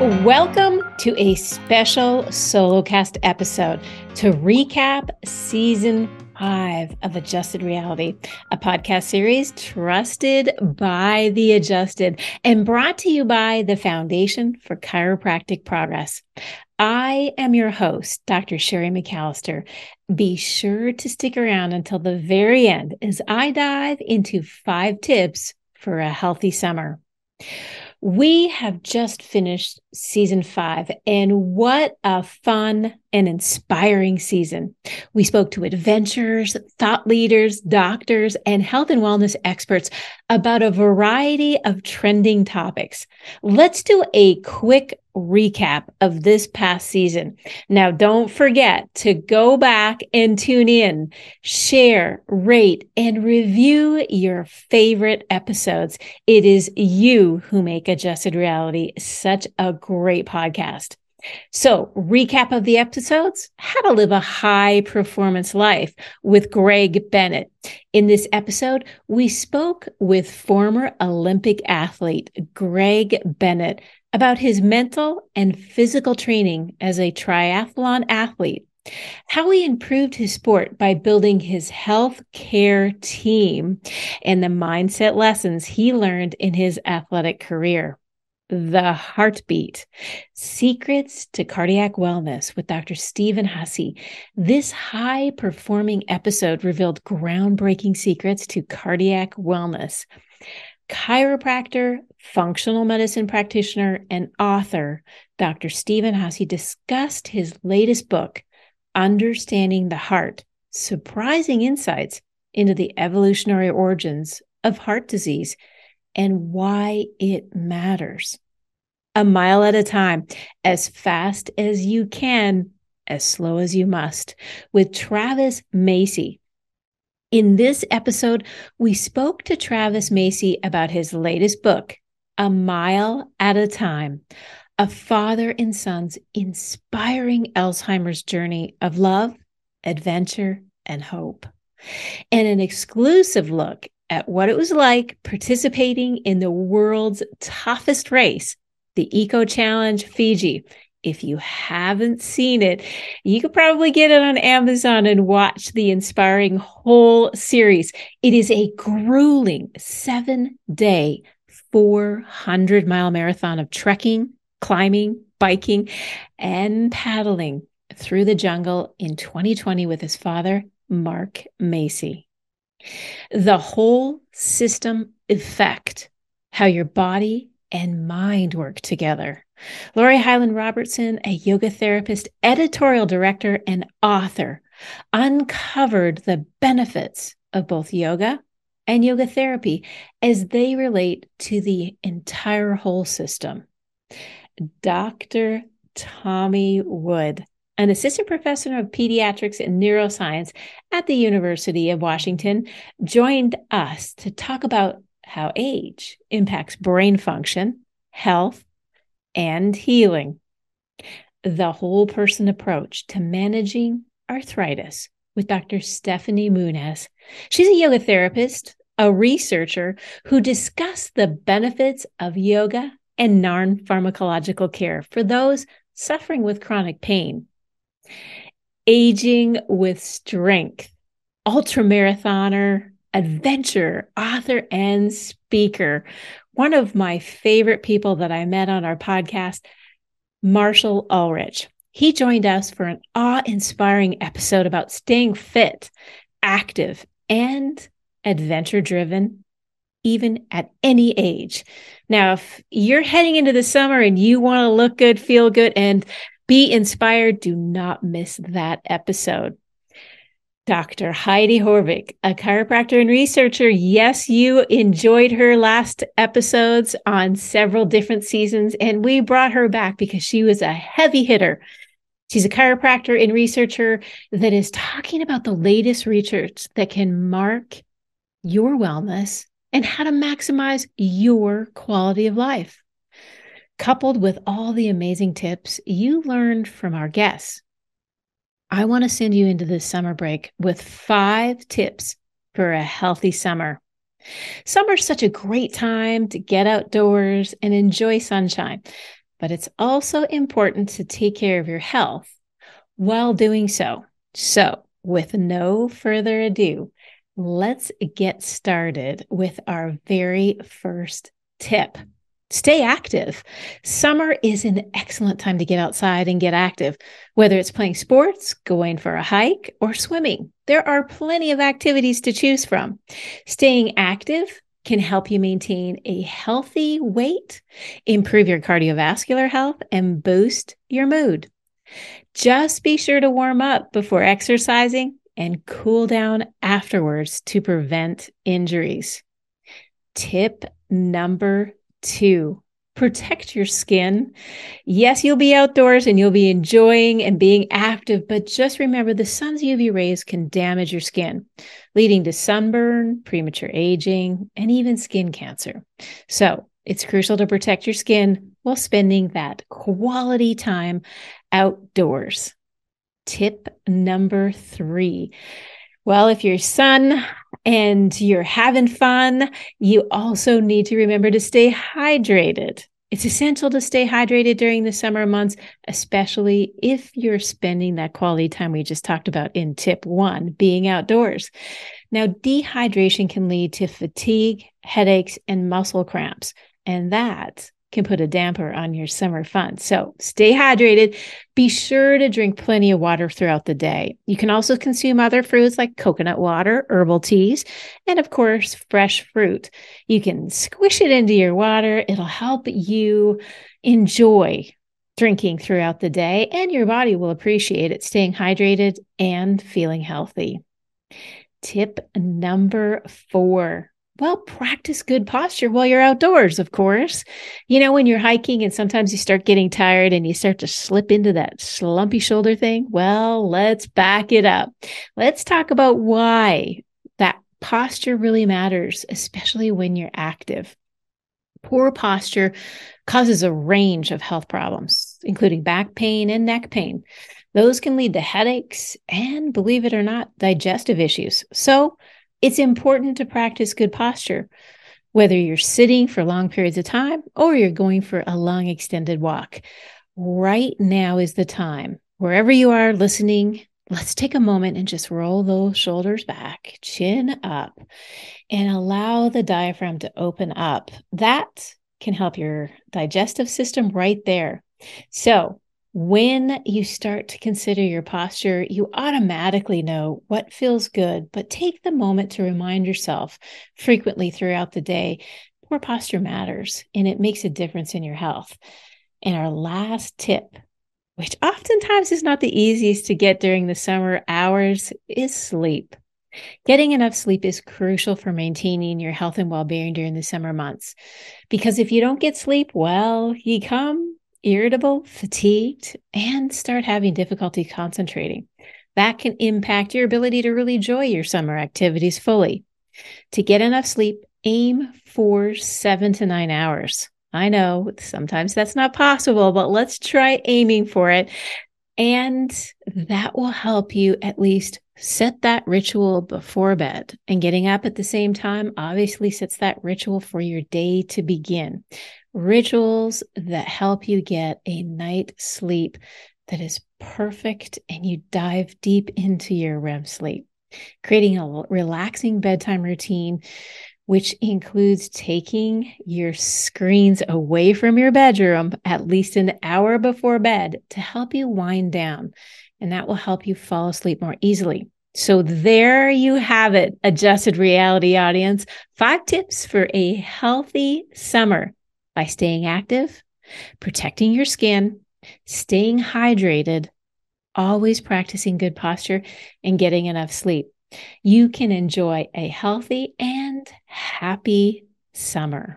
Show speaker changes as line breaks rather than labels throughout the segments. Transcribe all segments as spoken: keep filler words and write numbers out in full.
Welcome to a special SoloCast episode to recap season five of Adjusted Reality, a podcast series trusted by the adjusted and brought to you by the Foundation for Chiropractic Progress. I am your host, Doctor Sherry McAllister. Be sure to stick around until the very end as I dive into five tips for a healthy summer. We have just finished season five, and what a fun and inspiring season. We spoke to adventurers, thought leaders, doctors, and health and wellness experts about a variety of trending topics. Let's do a quick recap of this past season. Now, don't forget to go back and tune in, share, rate, and review your favorite episodes. It is you who make Adjusted Reality such a great podcast. So, recap of the episodes: How to Live a High Performance Life with Greg Bennett. In this episode, we spoke with former Olympic athlete Greg Bennett about his mental and physical training as a triathlon athlete, how he improved his sport by building his health care team, and the mindset lessons he learned in his athletic career. The Heartbeat, Secrets to Cardiac Wellness with Doctor Stephen Hussey. This high-performing episode revealed groundbreaking secrets to cardiac wellness. Chiropractor, functional medicine practitioner, and author Doctor Stephen Hussey discussed his latest book, Understanding the Heart: Surprising Insights into the Evolutionary Origins of Heart Disease and Why It Matters. A mile at a time, as fast as you can, as slow as you must, with Travis Macy. In this episode, we spoke to Travis Macy about his latest book, A Mile at a Time, a father and son's inspiring Alzheimer's journey of love, adventure, and hope, and an exclusive look at what it was like participating in the world's toughest race, the Eco Challenge Fiji. If you haven't seen it, you could probably get it on Amazon and watch the inspiring whole series. It is a grueling seven-day, four hundred mile marathon of trekking, climbing, biking, and paddling through the jungle in twenty twenty with his father, Mark Macy. The whole system effect, how your body and mind work together. Lori Highland Robertson, a yoga therapist, editorial director, and author, uncovered the benefits of both yoga and yoga therapy as they relate to the entire whole system. Doctor Tommy Wood, an assistant professor of pediatrics and neuroscience at the University of Washington, joined us to talk about how age impacts brain function, health, and healing. The whole person approach to managing arthritis with Doctor Stephanie Muniz. She's a yoga therapist, a researcher who discussed the benefits of yoga and non-pharmacological care for those suffering with chronic pain. Aging with Strength, ultramarathoner, adventurer, author, and speaker. One of my favorite people that I met on our podcast, Marshall Ulrich. He joined us for an awe-inspiring episode about staying fit, active, and adventure-driven, even at any age. Now, if you're heading into the summer and you want to look good, feel good, and be inspired, do not miss that episode. Doctor Heidi Horvig, a chiropractor and researcher. Yes, you enjoyed her last episodes on several different seasons, and we brought her back because she was a heavy hitter. She's a chiropractor and researcher that is talking about the latest research that can mark your wellness and how to maximize your quality of life. Coupled with all the amazing tips you learned from our guests, I want to send you into this summer break with five tips for a healthy summer. Summer's such a great time to get outdoors and enjoy sunshine. but it's also important to take care of your health while doing so. So, with no further ado, let's get started with our very first tip. Stay active. Summer is an excellent time to get outside and get active, whether it's playing sports, going for a hike, or swimming. There are plenty of activities to choose from. Staying active can help you maintain a healthy weight, improve your cardiovascular health, and boost your mood. Just be sure to warm up before exercising and cool down afterwards to prevent injuries. Tip number two, protect your skin. Yes, you'll be outdoors and you'll be enjoying and being active, but just remember the sun's U V rays can damage your skin, leading to sunburn, premature aging, and even skin cancer. So it's crucial to protect your skin while spending that quality time outdoors. Tip number three. Well, if you're sun and you're having fun, you also need to remember to stay hydrated. It's essential to stay hydrated during the summer months, especially if you're spending that quality time we just talked about in tip one, being outdoors. Now, dehydration can lead to fatigue, headaches, and muscle cramps, and that can put a damper on your summer fun. So stay hydrated. Be sure to drink plenty of water throughout the day. You can also consume other fruits like coconut water, herbal teas, and of course, fresh fruit. You can squish it into your water. It'll help you enjoy drinking throughout the day, and your body will appreciate it, staying hydrated and feeling healthy. Tip number four. Well, practice good posture while you're outdoors, of course. You know, when you're hiking and sometimes you start getting tired and you start to slip into that slumpy shoulder thing. Well, let's back it up. Let's talk about why that posture really matters, especially when you're active. Poor posture causes a range of health problems, including back pain and neck pain. Those can lead to headaches and, believe it or not, digestive issues. So, it's important to practice good posture, whether you're sitting for long periods of time or you're going for a long extended walk. Right now is the time. Wherever you are listening, let's take a moment and just roll those shoulders back, chin up, and allow the diaphragm to open up. That can help your digestive system right there. So, when you start to consider your posture, you automatically know what feels good, but take the moment to remind yourself frequently throughout the day, poor posture matters and it makes a difference in your health. And our last tip, which oftentimes is not the easiest to get during the summer hours, is sleep. Getting enough sleep is crucial for maintaining your health and well-being during the summer months. Because if you don't get sleep, well, you come irritable, fatigued, and start having difficulty concentrating. That can impact your ability to really enjoy your summer activities fully. To get enough sleep, aim for seven to nine hours. I know sometimes that's not possible, but let's try aiming for it. And that will help you at least set that ritual before bed. And getting up at the same time obviously sets that ritual for your day to begin. Rituals that help you get a night's sleep that is perfect and you dive deep into your R E M sleep. Creating a relaxing bedtime routine, which includes taking your screens away from your bedroom at least an hour before bed to help you wind down. And that will help you fall asleep more easily. So there you have it, Adjusted Reality audience. Five tips for a healthy summer. By staying active, protecting your skin, staying hydrated, always practicing good posture, and getting enough sleep, you can enjoy a healthy and happy summer.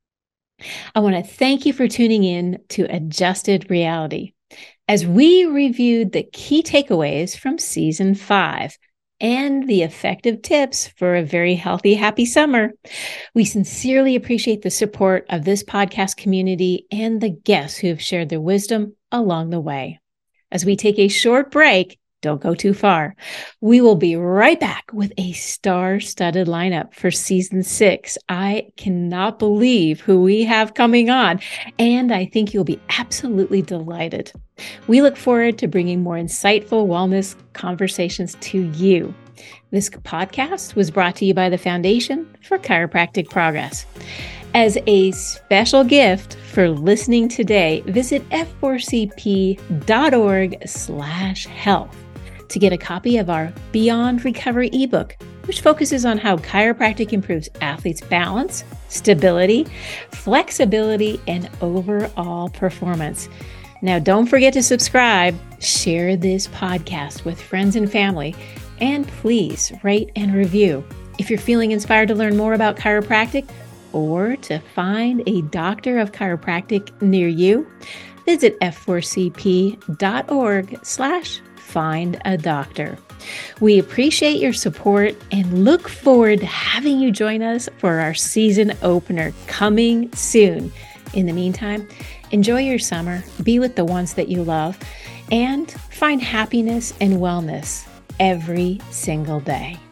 I want to thank you for tuning in to Adjusted Reality as we reviewed the key takeaways from season five and the effective tips for a very healthy, happy summer. We sincerely appreciate the support of this podcast community and the guests who have shared their wisdom along the way. As we take a short break, don't go too far. We will be right back with a star-studded lineup for season six. I cannot believe who we have coming on, and I think you'll be absolutely delighted. We look forward to bringing more insightful wellness conversations to you. This podcast was brought to you by the Foundation for Chiropractic Progress. As a special gift for listening today, visit f four c p dot org slash health to get a copy of our Beyond Recovery ebook, which focuses on how chiropractic improves athletes' balance, stability, flexibility, and overall performance. Now, don't forget to subscribe, share this podcast with friends and family, and please rate and review. If you're feeling inspired to learn more about chiropractic or to find a doctor of chiropractic near you, visit f four c p dot org slash find a doctor. We appreciate your support and look forward to having you join us for our season opener coming soon. In the meantime, enjoy your summer, be with the ones that you love, and find happiness and wellness every single day.